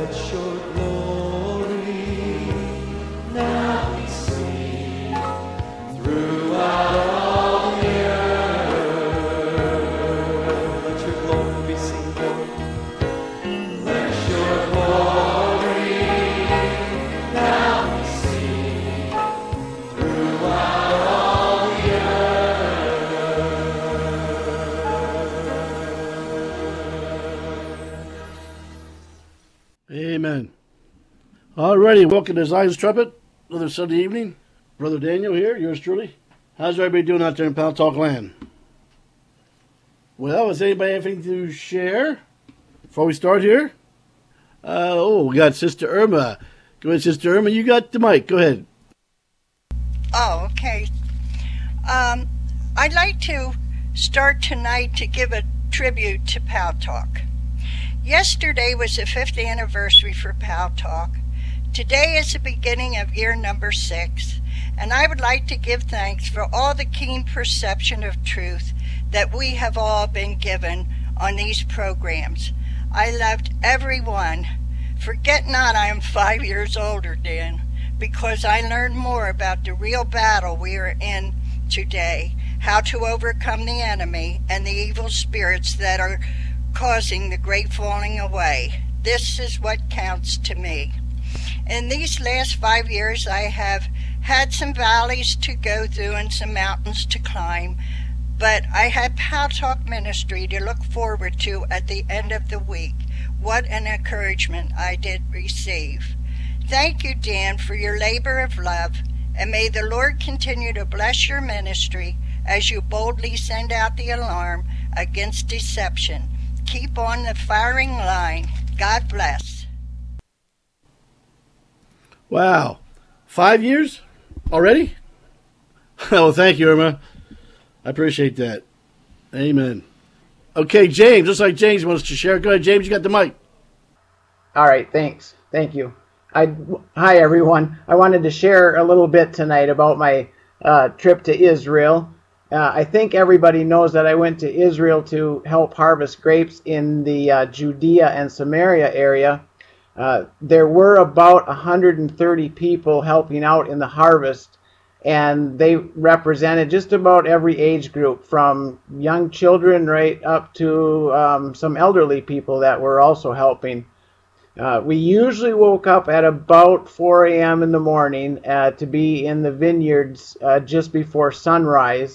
Amen. Alrighty, welcome to Zion's Trumpet, another Sunday evening. Brother Daniel here, yours truly. How's everybody doing out there in Pound Talk land? Well, does anybody have anything to share before we start here? We got Sister Irma. Go ahead, Sister Irma, you got the mic. Go ahead. Oh, okay. I'd like to start tonight to give a tribute to Pow Talk. Yesterday was the 5th anniversary for Pow Talk. Today is the beginning of year number 6, and I would like to give thanks for all the keen perception of truth that we have all been given on these programs. I loved every one. Forget not I am 5 years older, Dan, because I learned more about the real battle we are in today, how to overcome the enemy and the evil spirits that are causing the great falling away. This is what counts to me. In these last 5 years, I have had some valleys to go through and some mountains to climb, but I had Pow Talk Ministry to look forward to at the end of the week. What an encouragement I did receive. Thank you, Dan, for your labor of love, and may the Lord continue to bless your ministry as you boldly send out the alarm against deception. Keep on the firing line. God bless. Wow. 5 years already? Oh, thank you, Irma. I appreciate that. Amen. Okay, James, just like James wants to share. Go ahead, James, you got the mic. All right, thanks. Thank you. Hi, everyone. I wanted to share a little bit tonight about my trip to Israel. I think everybody knows that I went to Israel to help harvest grapes in the Judea and Samaria area. There were about 130 people helping out in the harvest, and they represented just about every age group, from young children right up to some elderly people that were also helping. We usually woke up at about 4 a.m. in the morning to be in the vineyards just before sunrise.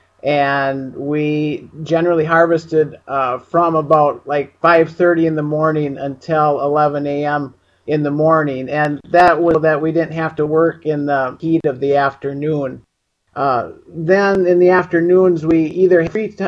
And we generally harvested from about like 5:30 in the morning until 11 a.m. in the morning, and that was that we didn't have to work in the heat of the afternoon. Then in the afternoons we either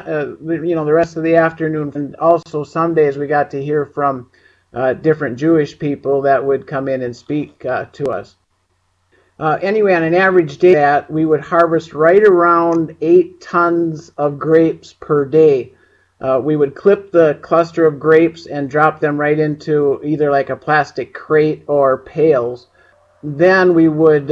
the rest of the afternoon, and also some days we got to hear from different Jewish people that would come in and speak to us. Anyway, on an average day, that we would harvest right around 8 tons of grapes per day. We would clip the cluster of grapes and drop them right into either like a plastic crate or pails. Then we would,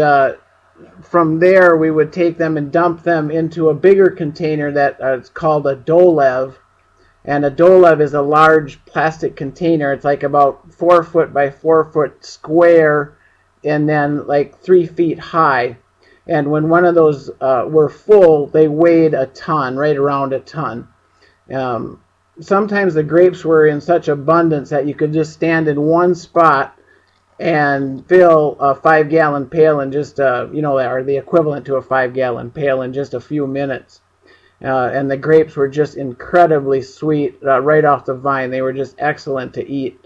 from there, we would take them and dump them into a bigger container that is called a dolev. And a dolev is a large plastic container. It's like about 4 foot by 4 foot square, and then like 3 feet high. And when one of those were full, they weighed a ton, right around a ton. Sometimes the grapes were in such abundance that you could just stand in one spot and fill a 5-gallon pail in just, or the equivalent to a 5-gallon pail in just a few minutes. And the grapes were just incredibly sweet right off the vine. They were just excellent to eat.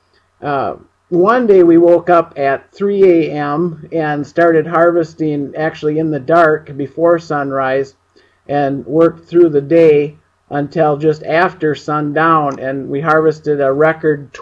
One day we woke up at 3 a.m. and started harvesting actually in the dark before sunrise, and worked through the day until just after sundown, and we harvested a record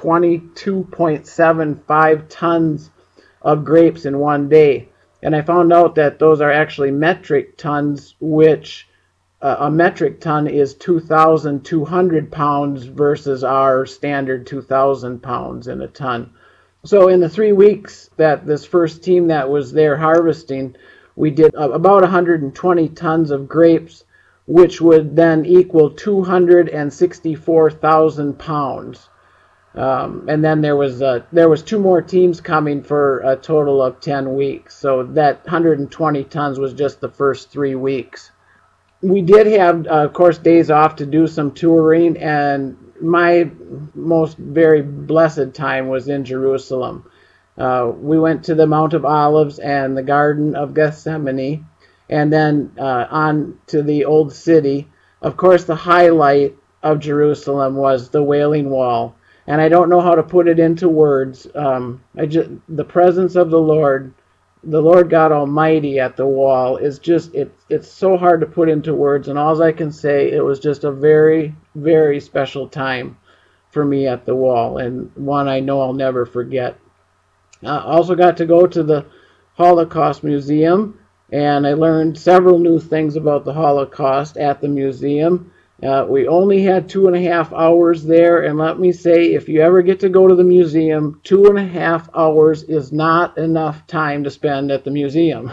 22.75 tons of grapes in one day. And I found out that those are actually metric tons, which a metric ton is 2,200 pounds versus our standard 2,000 pounds in a ton. So in the 3 weeks that this first team that was there harvesting, we did about 120 tons of grapes, which would then equal 264,000 pounds. And then there was 2 more teams coming for a total of 10 weeks. So that 120 tons was just the first 3 weeks. We did have, of course, days off to do some touring, and my most very blessed time was in Jerusalem. We went to the Mount of Olives and the Garden of Gethsemane, and then on to the Old City. Of course, the highlight of Jerusalem was the Wailing Wall. And I don't know how to put it into words. The presence of the Lord God Almighty at the wall is just, it's so hard to put into words. And all I can say, it was just a very, very special time for me at the wall, and one I know I'll never forget. I also got to go to the Holocaust Museum, and I learned several new things about the Holocaust at the museum. We only had 2.5 hours there, and let me say, if you ever get to go to the museum, 2.5 hours is not enough time to spend at the museum.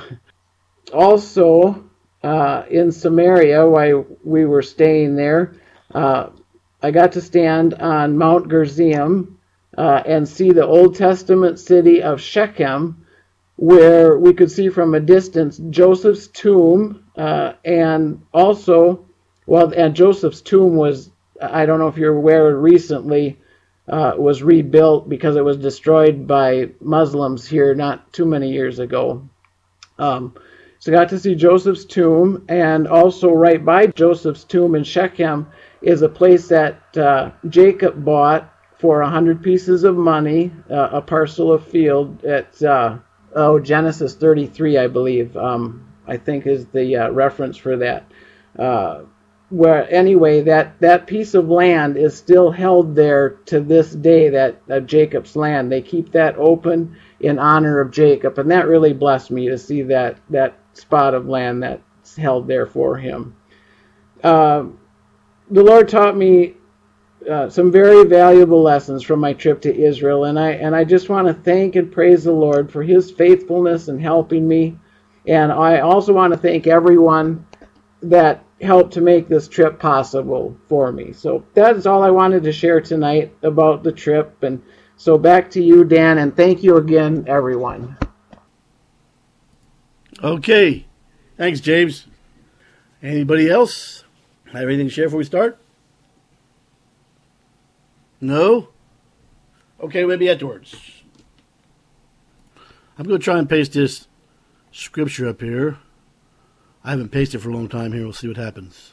Also, in Samaria, while we were staying there, I got to stand on Mount Gerizim and see the Old Testament city of Shechem, where we could see from a distance Joseph's tomb, and also, and Joseph's tomb was, I don't know if you're aware, recently was rebuilt because it was destroyed by Muslims here not too many years ago. So I got to see Joseph's tomb, and also right by Joseph's tomb in Shechem is a place that Jacob bought for 100 pieces of money, a parcel of field at Genesis 33, I believe, I think is the reference for that. Where anyway, that piece of land is still held there to this day, that Jacob's land. They keep that open in honor of Jacob, and that really blessed me to see that spot of land that's held there for him. The Lord taught me some very valuable lessons from my trip to Israel, and I just want to thank and praise the Lord for His faithfulness in helping me, and I also want to thank everyone that helped to make this trip possible for me. So that is all I wanted to share tonight about the trip. And so back to you, Dan, and thank you again, everyone. Okay. Thanks, James. Anybody else have anything to share before we start? No? Okay, maybe afterwards. I'm going to try and paste this scripture up here. I haven't pasted for a long time here. We'll see what happens.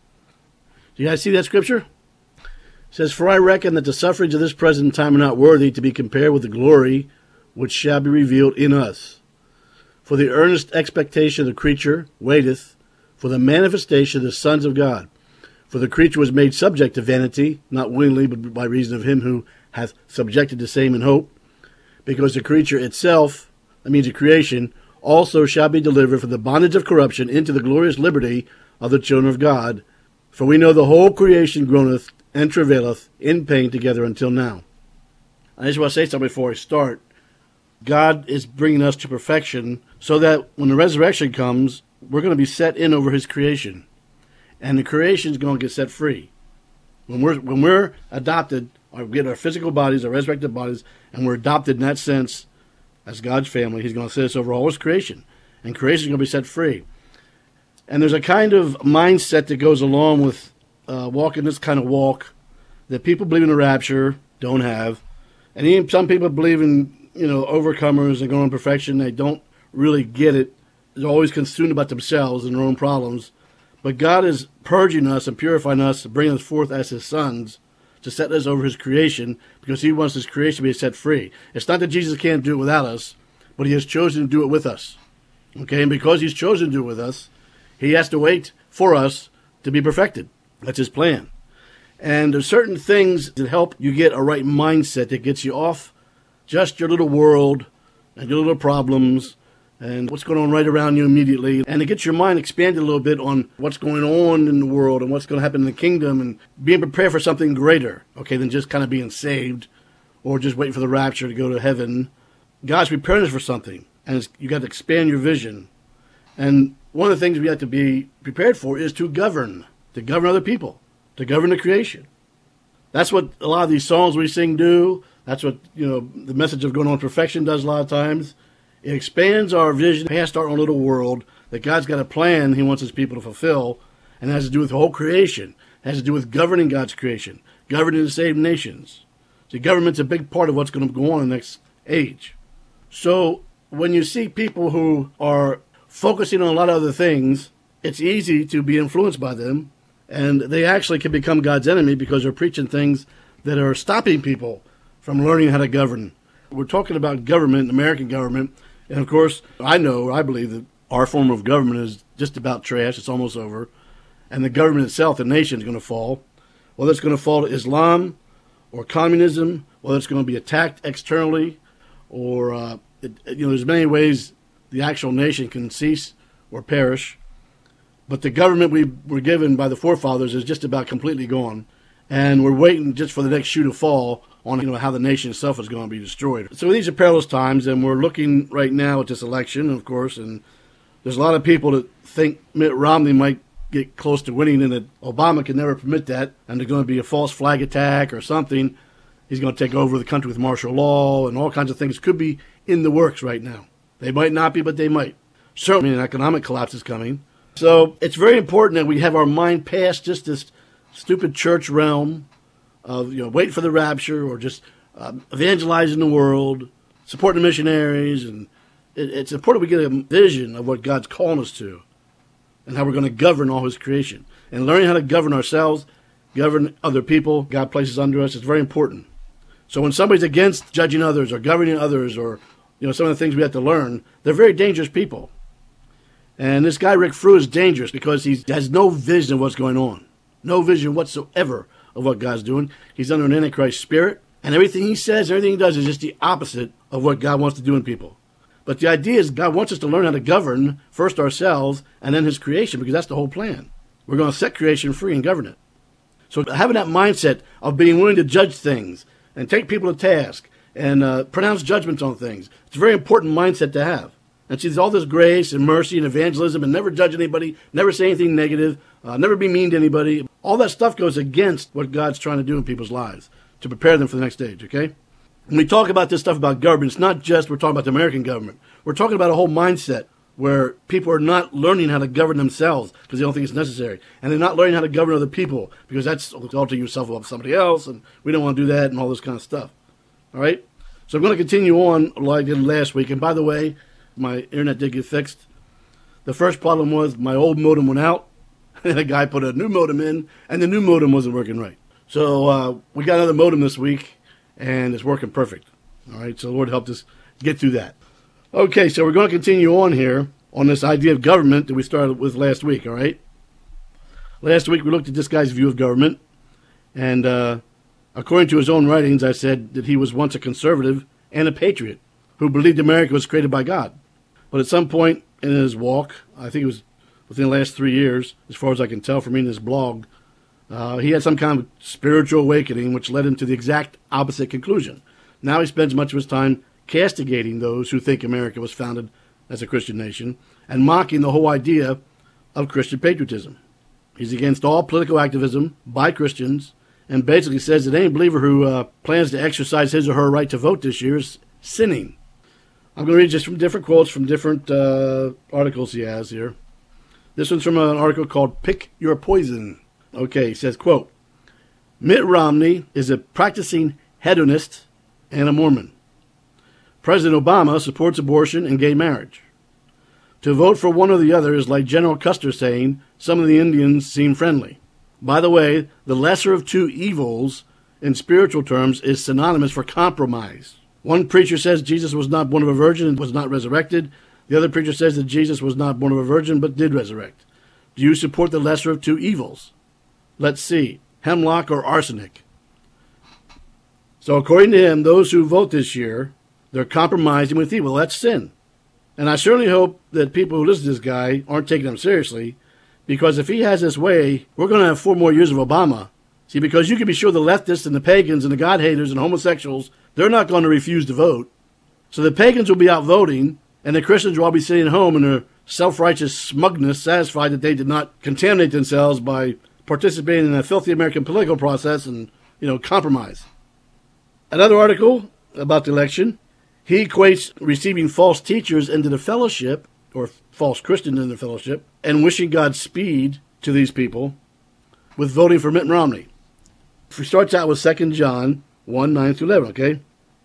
Do you guys see that scripture? It says, "For I reckon that the sufferings of this present time are not worthy to be compared with the glory which shall be revealed in us. For the earnest expectation of the creature waiteth for the manifestation of the sons of God. For the creature was made subject to vanity, not willingly, but by reason of him who hath subjected the same in hope. Because the creature itself," that means the creation, "also shall be delivered from the bondage of corruption into the glorious liberty of the children of God. For we know the whole creation groaneth and travaileth in pain together until now." I just want to say something before I start. God is bringing us to perfection so that when the resurrection comes, we're going to be set in over His creation. And the creation is going to get set free. When we're adopted, or get our physical bodies, our resurrected bodies, and we're adopted in that sense as God's family, He's going to set us over all His creation. And creation is going to be set free. And there's a kind of mindset that goes along with walking this kind of walk that people believe in the rapture don't have. And even some people believe in, overcomers and going on perfection. They don't really get it. They're always consumed about themselves and their own problems. But God is purging us and purifying us, bringing us forth as His sons to set us over His creation, because He wants His creation to be set free. It's not that Jesus can't do it without us, but He has chosen to do it with us. Okay, and because He's chosen to do it with us, He has to wait for us to be perfected. That's His plan. And there's certain things that help you get a right mindset that gets you off just your little world and your little problems and what's going on right around you immediately. And it gets your mind expanded a little bit on what's going on in the world and what's going to happen in the kingdom and being prepared for something greater, okay, than just kind of being saved or just waiting for the rapture to go to heaven. God's preparing us for something, and you got to expand your vision. And one of the things we have to be prepared for is to govern other people, to govern the creation. That's what a lot of these songs we sing do. That's what, the message of going on perfection does a lot of times. It expands our vision past our own little world, that God's got a plan he wants his people to fulfill, and it has to do with the whole creation. It has to do with governing God's creation, governing the saved nations. See, government's a big part of what's going to go on in the next age. So when you see people who are focusing on a lot of other things, it's easy to be influenced by them, and they actually can become God's enemy because they're preaching things that are stopping people from learning how to govern. We're talking about government, American government, and of course, I believe that our form of government is just about trash. It's almost over. And the government itself, the nation, is going to fall. Whether it's going to fall to Islam or communism, whether it's going to be attacked externally, or, there's many ways the actual nation can cease or perish. But the government we were given by the forefathers is just about completely gone. And we're waiting just for the next shoe to fall on how the nation itself is going to be destroyed. So these are perilous times, and we're looking right now at this election, of course, and there's a lot of people that think Mitt Romney might get close to winning and that Obama can never permit that, and there's going to be a false flag attack or something. He's going to take over the country with martial law, and all kinds of things could be in the works right now. They might not be, but they might. Certainly an economic collapse is coming. So it's very important that we have our mind past just this stupid church realm of waiting for the rapture or just evangelizing the world, supporting the missionaries, and it's important we get a vision of what God's calling us to and how we're going to govern all his creation. And learning how to govern ourselves, govern other people God places under us is very important. So when somebody's against judging others or governing others or some of the things we have to learn, they're very dangerous people. And this guy Rick Frew is dangerous because he has no vision of what's going on. No vision whatsoever of what God's doing. He's under an Antichrist spirit, and everything he says, everything he does is just the opposite of what God wants to do in people. But the idea is God wants us to learn how to govern first ourselves and then his creation, because that's the whole plan. We're going to set creation free and govern it. So having that mindset of being willing to judge things and take people to task and pronounce judgments on things, it's a very important mindset to have. And see, there's all this grace and mercy and evangelism and never judge anybody, never say anything negative, never be mean to anybody. All that stuff goes against what God's trying to do in people's lives to prepare them for the next stage, okay? When we talk about this stuff about government, it's not just we're talking about the American government. We're talking about a whole mindset where people are not learning how to govern themselves because they don't think it's necessary. And they're not learning how to govern other people because that's altering yourself above somebody else, and we don't want to do that and all this kind of stuff. All right? So I'm going to continue on like I did last week. And by the way, my internet did get fixed. The first problem was my old modem went out, and a guy put a new modem in, and the new modem wasn't working right. So we got another modem this week, and it's working perfect. All right, so the Lord helped us get through that. Okay, so we're going to continue on here on this idea of government that we started with last week, all right? Last week we looked at this guy's view of government, and according to his own writings, I said that he was once a conservative and a patriot who believed America was created by God. But at some point in his walk, I think it was within the last 3 years, as far as I can tell from reading his blog, he had some kind of spiritual awakening which led him to the exact opposite conclusion. Now he spends much of his time castigating those who think America was founded as a Christian nation and mocking the whole idea of Christian patriotism. He's against all political activism by Christians and basically says that any believer who plans to exercise his or her right to vote this year is sinning. I'm going to read just from different quotes from different articles he has here. This one's from an article called Pick Your Poison. Okay, he says, quote, Mitt Romney is a practicing hedonist and a Mormon. President Obama supports abortion and gay marriage. To vote for one or the other is like General Custer saying some of the Indians seem friendly. By the way, the lesser of two evils in spiritual terms is synonymous for compromise. One preacher says Jesus was not born of a virgin and was not resurrected. The other preacher says that Jesus was not born of a virgin but did resurrect. Do you support the lesser of two evils? Let's see, hemlock or arsenic? So according to him, those who vote this year, they're compromising with evil. That's sin. And I certainly hope that people who listen to this guy aren't taking him seriously, because if he has this way, we're going to have 4 more years of Obama. See, because you can be sure the leftists and the pagans and the God-haters and homosexuals, they're not going to refuse to vote. So the pagans will be out voting, and the Christians will all be sitting at home in their self-righteous smugness, satisfied that they did not contaminate themselves by participating in a filthy American political process and compromise. Another article about the election, he equates receiving false teachers into the fellowship, or false Christians in the fellowship, and wishing Godspeed to these people with voting for Mitt Romney. He starts out with 2 John 1, 9 through 11, okay?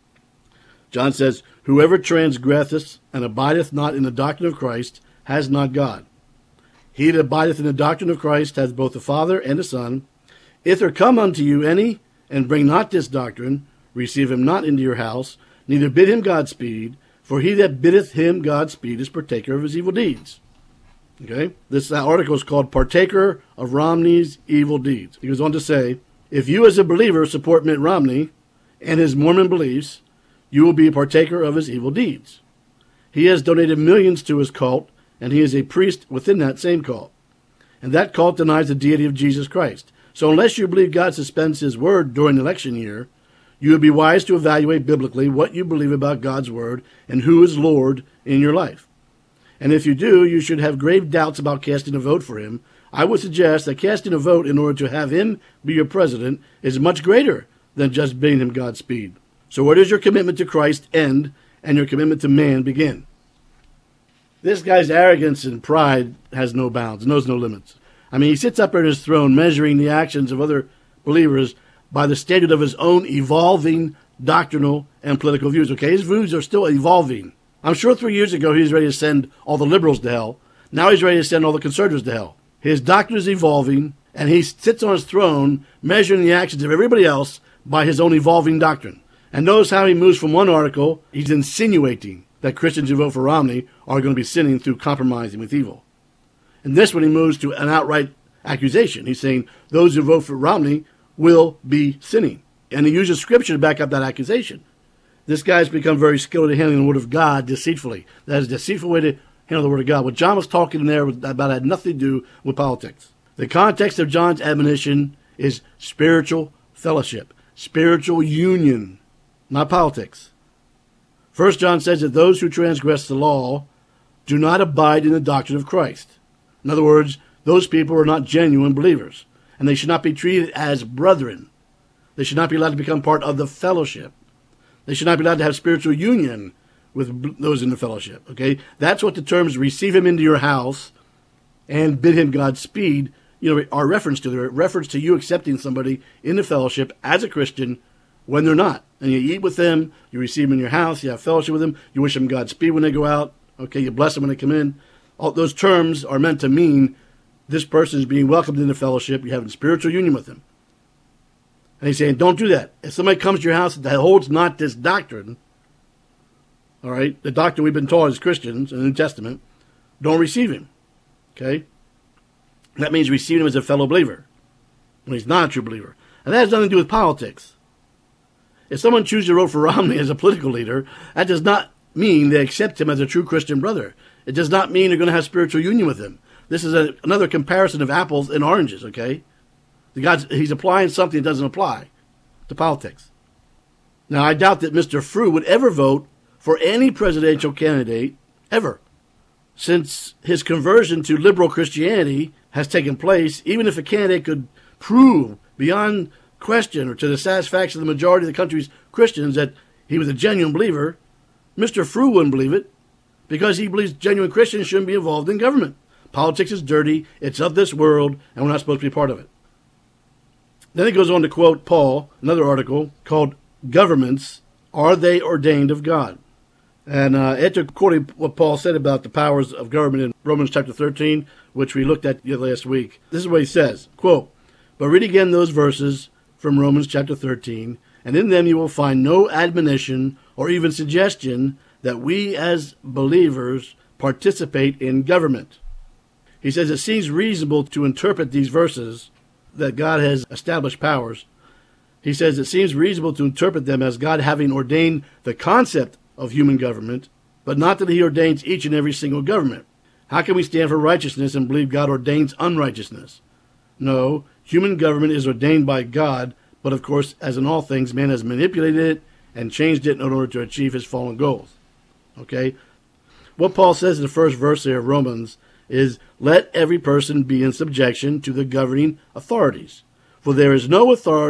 John says, "Whoever transgresseth and abideth not in the doctrine of Christ has not God. He that abideth in the doctrine of Christ has both the Father and the Son. If there come unto you any, and bring not this doctrine, receive him not into your house, neither bid him Godspeed, for he that biddeth him Godspeed is partaker of his evil deeds." Okay? This article is called Partaker of Romney's Evil Deeds. He goes on to say, if you as a believer support Mitt Romney and his Mormon beliefs, you will be a partaker of his evil deeds. He has donated millions to his cult, and he is a priest within that same cult. And that cult denies the deity of Jesus Christ. So unless you believe God suspends his word during the election year, you would be wise to evaluate biblically what you believe about God's word and who is Lord in your life. And if you do, you should have grave doubts about casting a vote for him. I would suggest that casting a vote in order to have him be your president is much greater than just bidding him Godspeed. So where does your commitment to Christ end and your commitment to man begin? This guy's arrogance and pride has no bounds, knows no limits. I mean, he sits up on his throne measuring the actions of other believers by the standard of his own evolving doctrinal and political views. Okay, his views are still evolving. I'm sure 3 years ago he was ready to send all the liberals to hell. Now he's ready to send all the conservatives to hell. His doctrine is evolving, and he sits on his throne measuring the actions of everybody else by his own evolving doctrine. And notice how he moves from one article, he's insinuating that Christians who vote for Romney are going to be sinning through compromising with evil. And this one he moves to an outright accusation. He's saying those who vote for Romney will be sinning. And he uses scripture to back up that accusation. This guy's become very skilled at handling the word of God deceitfully. That is a deceitful way to handle the word of God. What John was talking in there about had nothing to do with politics. The context of John's admonition is spiritual fellowship, spiritual union, not politics. 1 John says that those who transgress the law do not abide in the doctrine of Christ. In other words, those people are not genuine believers, and they should not be treated as brethren. They should not be allowed to become part of the fellowship. They should not be allowed to have spiritual union with those in the fellowship. Okay, that's what the terms "receive him into your house" and "bid him Godspeed" are reference to. They're a reference to you accepting somebody in the fellowship as a Christian when they're not. And you eat with them, you receive them in your house, you have fellowship with them, you wish them Godspeed when they go out. Okay, you bless them when they come in. All those terms are meant to mean this person is being welcomed in the fellowship. You're having spiritual union with them. And he's saying, don't do that. If somebody comes to your house that holds not this doctrine, all right, the doctrine we've been taught as Christians in the New Testament, don't receive him. Okay? That means receive him as a fellow believer when he's not a true believer. And that has nothing to do with politics. If someone chooses to vote for Romney as a political leader, that does not mean they accept him as a true Christian brother. It does not mean they're going to have spiritual union with him. This is another comparison of apples and oranges, okay? He's applying something that doesn't apply to politics. Now, I doubt that Mr. Frew would ever vote for any presidential candidate, ever, since his conversion to liberal Christianity has taken place. Even if a candidate could prove beyond question or to the satisfaction of the majority of the country's Christians that he was a genuine believer, Mr. Frew wouldn't believe it because he believes genuine Christians shouldn't be involved in government. Politics is dirty, it's of this world, and we're not supposed to be part of it. Then he goes on to quote Paul, another article called "Governments, Are They Ordained of God?" And after quoting what Paul said about the powers of government in Romans chapter 13, which we looked at last week, this is what he says, quote, "But read again those verses from Romans chapter 13, and in them you will find no admonition or even suggestion that we as believers participate in government." He says it seems reasonable to interpret these verses that God has established powers. He says it seems reasonable to interpret them as God having ordained the concept of human government, but not that he ordains each and every single government. How can we stand for righteousness and believe God ordains unrighteousness? No, human government is ordained by God, but of course, as in all things, man has manipulated it and changed it in order to achieve his fallen goals. Okay? What Paul says in the first verse there of Romans is, "Let every person be in subjection to the governing authorities. For there is no authority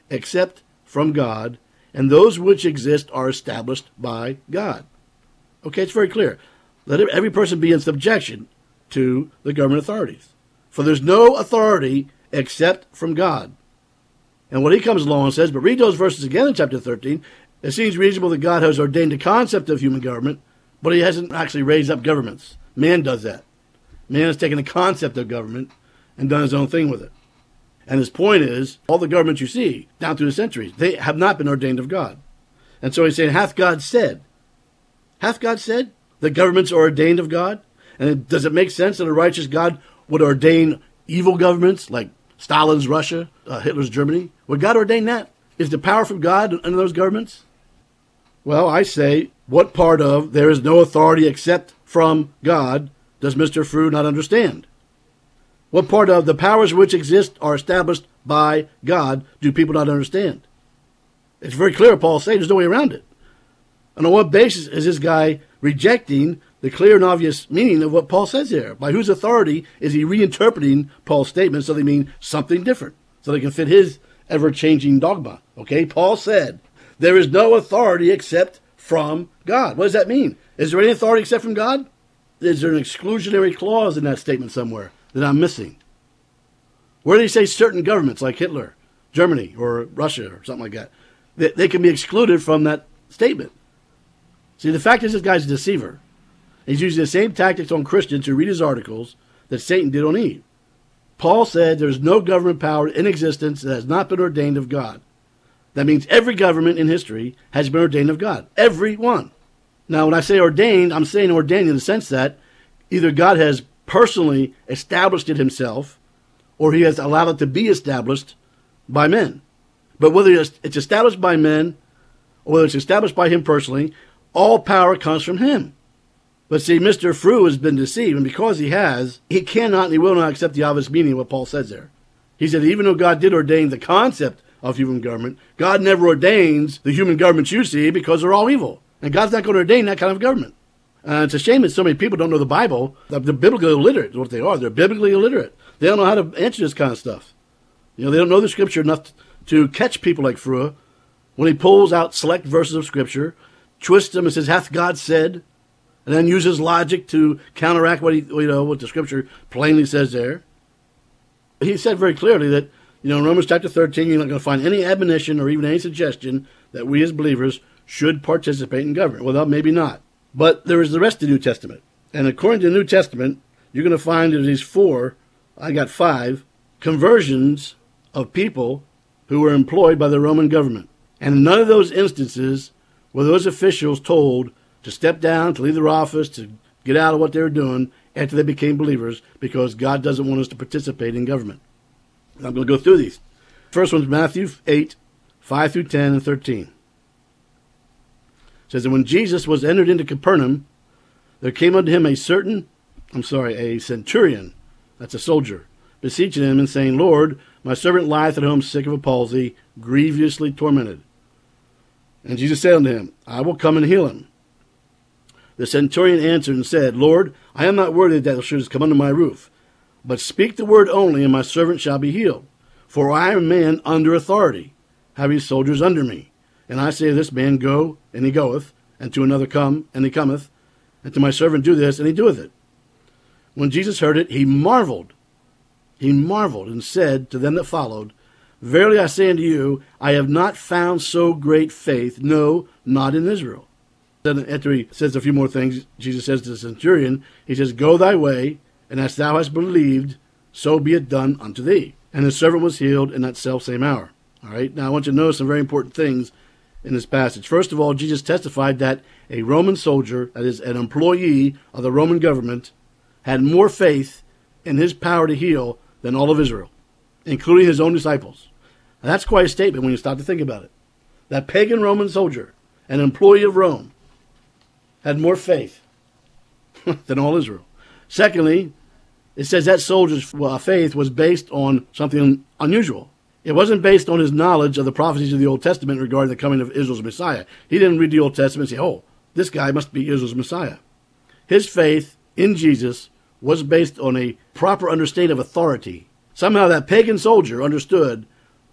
except from God, and those which exist are established by God. Okay, it's very clear. Let every person be in subjection to the government authorities. For there's no authority except from God. And when he comes along and says, but read those verses again in chapter 13, it seems reasonable that God has ordained the concept of human government, but he hasn't actually raised up governments. Man does that. Man has taken the concept of government and done his own thing with it. And his point is, all the governments you see down through the centuries, they have not been ordained of God. And so he's saying, hath God said? Hath God said the governments are ordained of God? And does it make sense that a righteous God would ordain evil governments like Stalin's Russia, Hitler's Germany? Would God ordain that? Is the power from God in those governments? Well, I say, what part of there is no authority except from God does Mr. Frew not understand? What part of the powers which exist are established by God do people not understand? It's very clear, Paul saying there's no way around it. And on what basis is this guy rejecting the clear and obvious meaning of what Paul says here? By whose authority is he reinterpreting Paul's statements so they mean something different, so they can fit his ever-changing dogma? Okay, Paul said, there is no authority except from God. What does that mean? Is there any authority except from God? Is there an exclusionary clause in that statement somewhere that I'm missing? Where do they say certain governments like Hitler, Germany, or Russia, or something like that, they can be excluded from that statement? See, the fact is this guy's a deceiver. He's using the same tactics on Christians who read his articles that Satan did on Eve. Paul said there's no government power in existence that has not been ordained of God. That means every government in history has been ordained of God. Every one. Now, when I say ordained, I'm saying ordained in the sense that either God has personally established it himself, or he has allowed it to be established by men. But whether it's established by men, or whether it's established by him personally, all power comes from him. But see, Mr. Frew has been deceived, and because he has, he cannot and he will not accept the obvious meaning of what Paul says there. He said even though God did ordain the concept of human government, God never ordains the human governments you see because they're all evil. And God's not going to ordain that kind of government. It's a shame that so many people don't know the Bible. They're biblically illiterate is what they are. They're biblically illiterate. They don't know how to answer this kind of stuff. You know, they don't know the Scripture enough to catch people like Frew when he pulls out select verses of Scripture, twists them and says, hath God said? And then uses logic to counteract what the Scripture plainly says there. He said very clearly that, in Romans chapter 13, you're not going to find any admonition or even any suggestion that we as believers should participate in government. Well, maybe not. But there is the rest of the New Testament. And according to the New Testament, you're going to find there's these 5 conversions of people who were employed by the Roman government. And in none of those instances were those officials told to step down, to leave their office, to get out of what they were doing after they became believers, because God doesn't want us to participate in government. And I'm going to go through these. First one's Matthew 8, 5 through 10 and 13. It says, and when Jesus was entered into Capernaum, there came unto him a centurion, that's a soldier, beseeching him and saying, Lord, my servant lieth at home sick of a palsy, grievously tormented. And Jesus said unto him, I will come and heal him. The centurion answered and said, Lord, I am not worthy that thou shouldest come under my roof, but speak the word only, and my servant shall be healed. For I am a man under authority, having soldiers under me. And I say to this man, go, and he goeth, and to another, come, and he cometh, and to my servant, do this, and he doeth it. When Jesus heard it, he marveled. He marveled, and said to them that followed, Verily I say unto you, I have not found so great faith, no, not in Israel. Then after he says a few more things, Jesus says to the centurion, he says, Go thy way, and as thou hast believed, so be it done unto thee. And his servant was healed in that selfsame hour. All right, now I want you to notice some very important things in this passage. First of all, Jesus testified that a Roman soldier, that is, an employee of the Roman government, had more faith in his power to heal than all of Israel, including his own disciples. Now, that's quite a statement when you stop to think about it. That pagan Roman soldier, an employee of Rome, had more faith than all Israel. Secondly, it says that soldier's faith was based on something unusual. It wasn't based on his knowledge of the prophecies of the Old Testament regarding the coming of Israel's Messiah. He didn't read the Old Testament and say, oh, this guy must be Israel's Messiah. His faith in Jesus was based on a proper understanding of authority. Somehow that pagan soldier understood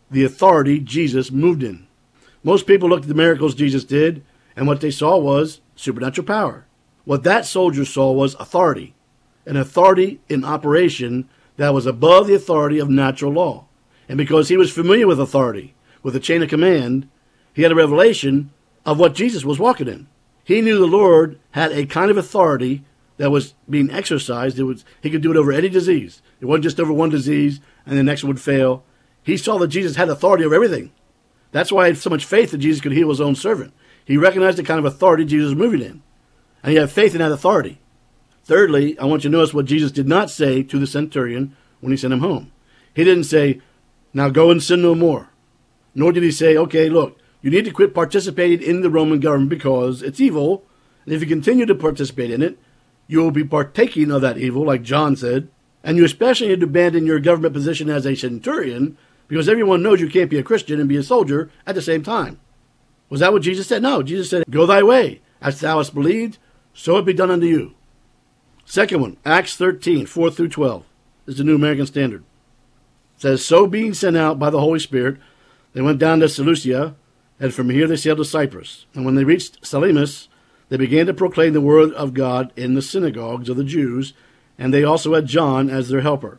the authority Jesus moved in. Most people looked at the miracles Jesus did, and what they saw was supernatural power. What that soldier saw was authority, an authority in operation that was above the authority of natural law. And because he was familiar with authority, with the chain of command, he had a revelation of what Jesus was walking in. He knew the Lord had a kind of authority that was being exercised. He could do it over any disease. It wasn't just over one disease and the next one would fail. He saw that Jesus had authority over everything. That's why he had so much faith that Jesus could heal his own servant. He recognized the kind of authority Jesus was moving in. And he had faith in that authority. Thirdly, I want you to notice what Jesus did not say to the centurion when he sent him home. He didn't say, now go and sin no more. Nor did he say, okay, look, you need to quit participating in the Roman government because it's evil. And if you continue to participate in it, you will be partaking of that evil, like John said. And you especially need to abandon your government position as a centurion because everyone knows you can't be a Christian and be a soldier at the same time. Was that what Jesus said? No, Jesus said, go thy way. As thou hast believed, so it be done unto you. Second one, Acts 13, 4 through 12. This is the New American Standard. It says, so being sent out by the Holy Spirit, they went down to Seleucia, and from here they sailed to Cyprus. And when they reached Salamis, they began to proclaim the word of God in the synagogues of the Jews, and they also had John as their helper.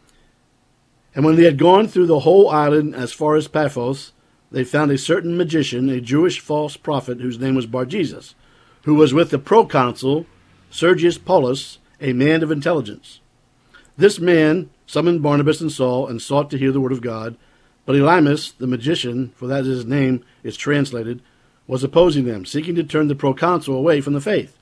And when they had gone through the whole island as far as Paphos, they found a certain magician, a Jewish false prophet, whose name was Bar-Jesus, who was with the proconsul Sergius Paulus, a man of intelligence. This man summoned Barnabas and Saul and sought to hear the word of God, but Elymas, the magician, for that is his name is translated, was opposing them, seeking to turn the proconsul away from the faith.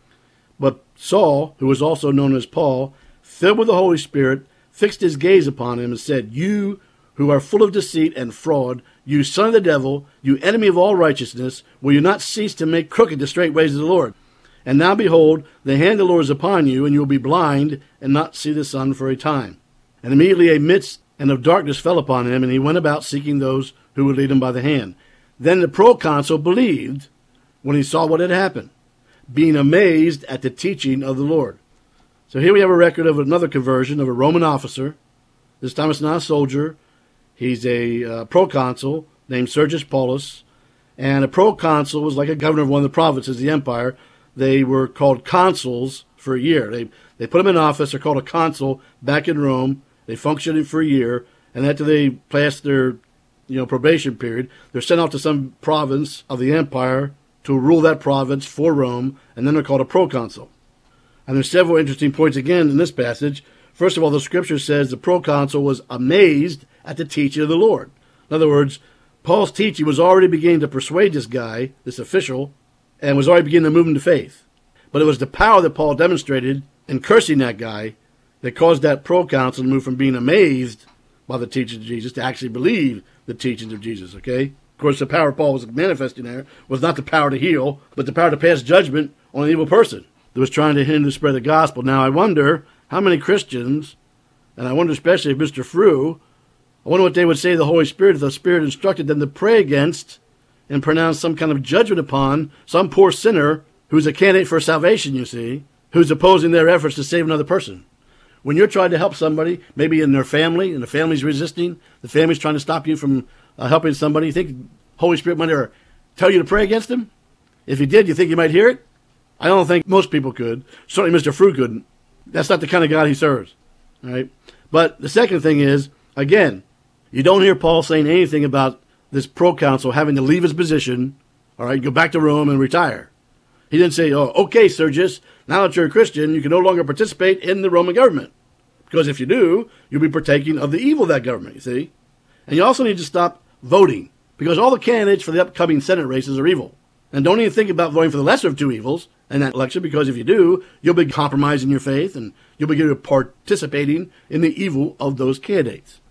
But Saul, who was also known as Paul, filled with the Holy Spirit, fixed his gaze upon him and said, you who are full of deceit and fraud, you son of the devil, you enemy of all righteousness, will you not cease to make crooked the straight ways of the Lord? And now behold, the hand of the Lord is upon you, and you will be blind and not see the sun for a time. And immediately a mist and of darkness fell upon him, and he went about seeking those who would lead him by the hand. Then the proconsul believed when he saw what had happened, being amazed at the teaching of the Lord. So here we have a record of another conversion of a Roman officer. This time it's not a soldier. He's a proconsul named Sergius Paulus. And a proconsul was like a governor of one of the provinces of the empire. They were called consuls for a year. They put them in office. They're called a consul back in Rome. They functioned for a year. And after they passed their probation period, they're sent off to some province of the empire to rule that province for Rome. And then they're called a proconsul. And there's several interesting points again in this passage. First of all, the scripture says the proconsul was amazed at the teaching of the Lord. In other words, Paul's teaching was already beginning to persuade this guy, this official, and was already beginning to move him to faith. But it was the power that Paul demonstrated in cursing that guy that caused that proconsul to move from being amazed by the teachings of Jesus to actually believe the teachings of Jesus, okay? Of course, the power Paul was manifesting there was not the power to heal, but the power to pass judgment on an evil person that was trying to hinder the spread of the gospel. Now, I wonder how many Christians, and I wonder especially if Mr. Frew, I wonder what they would say to the Holy Spirit if the Spirit instructed them to pray against and pronounce some kind of judgment upon some poor sinner who's a candidate for salvation, you see, who's opposing their efforts to save another person. When you're trying to help somebody, maybe in their family, and the family's resisting, the family's trying to stop you from helping somebody, you think the Holy Spirit might ever tell you to pray against them? If he did, you think you might hear it? I don't think most people could. Certainly Mr. Frew couldn't. That's not the kind of God he serves. All right? But the second thing is, again, you don't hear Paul saying anything about this proconsul having to leave his position, all right, go back to Rome and retire. He didn't say, oh, okay, Sergius, now that you're a Christian, you can no longer participate in the Roman government. Because if you do, you'll be partaking of the evil of that government, you see. And you also need to stop voting, because all the candidates for the upcoming Senate races are evil. And don't even think about voting for the lesser of two evils in that election, because if you do, you'll be compromising your faith, and you'll be participating in the evil of those candidates.